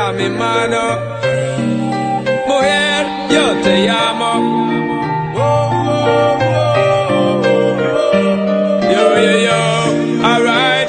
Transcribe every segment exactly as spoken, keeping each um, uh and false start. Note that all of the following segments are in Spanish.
a mi mano. Mujer, yo te llamo. Yo, yo, yo, alright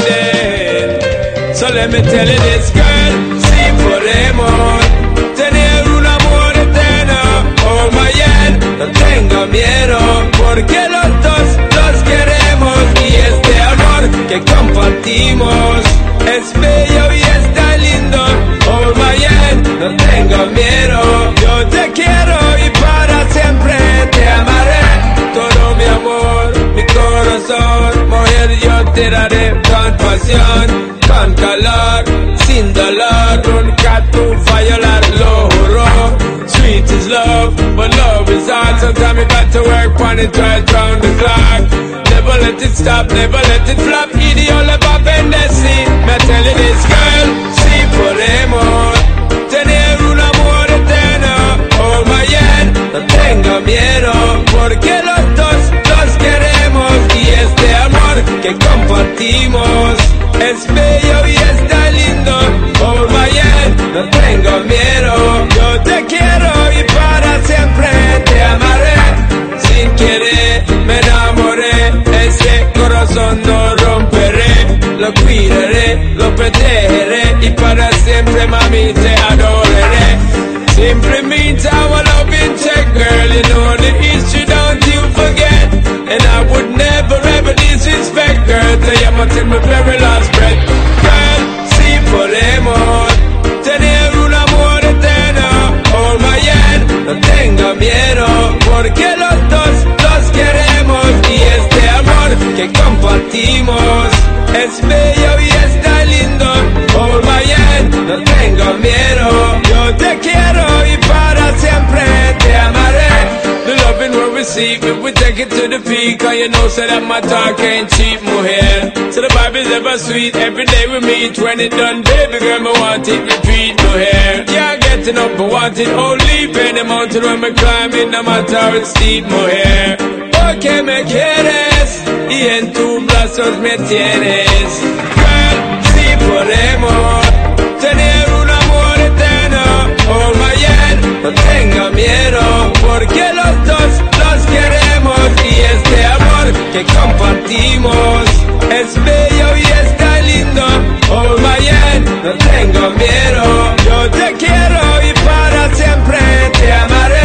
then. So let me tell you this, girl, si podemos tener un amor eterno, oh my yeah, no tenga miedo, porque los dos los queremos y este amor que compartimos es bello y está lindo, oh my yeah, no tenga miedo, yo te quiero y para siempre te amaré, todo mi amor, mi corazón, mujer yo te daré con pasión, con calor, sin dolor, nunca tú violar, lo juro. Sweet is love, but love is hard. Sometimes you got to work on it right round the clock. Never let it stop, never let it flop. Ideal about bendecir. Me tell you this, girl, si podemos tener un amor eterno, oh my yeah, no tenga miedo, porque los dos los queremos y este amor que compartimos es bello y está lindo, oh my yeah, no tengo miedo, yo te quiero y para siempre te amaré, sin querer me enamoré, ese corazón no romperé, lo cuidaré, lo protegeré y para siempre mami te adoraré, simply means our love in check, girl, you know the history, don't you forget, and I would never ever disrespect, girl, till you until my very last breath, girl, si podemos tener un amor eterno, oh my yeah, no tenga miedo, porque los dos los queremos y este amor que compartimos es bello y está lindo, oh my yeah, no tenga miedo, yo te quiero y para siempre te amaré. The loving we'll receive if we take it to the peak, cause you know so that my talk ain't cheap, mujer. So the vibe is ever sweet, every day we meet, when it done, baby girl, me want it repeat, mujer. Can't get enough, but want it only, pay the mountain when me climb it, no matter how it's steep, mujer. Porque me quieres, y en tus brazos me tienes. Girl, si podemos tener un amor eterno, oh my yeah, no tenga miedo, porque los dos los queremos y este amor que compartimos es bello y está lindo, oh my yeah, no tengo miedo, yo te quiero y para siempre te amaré,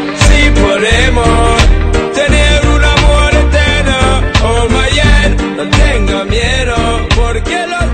si podemos tener un amor eterno, oh my yeah, no tengo miedo, porque los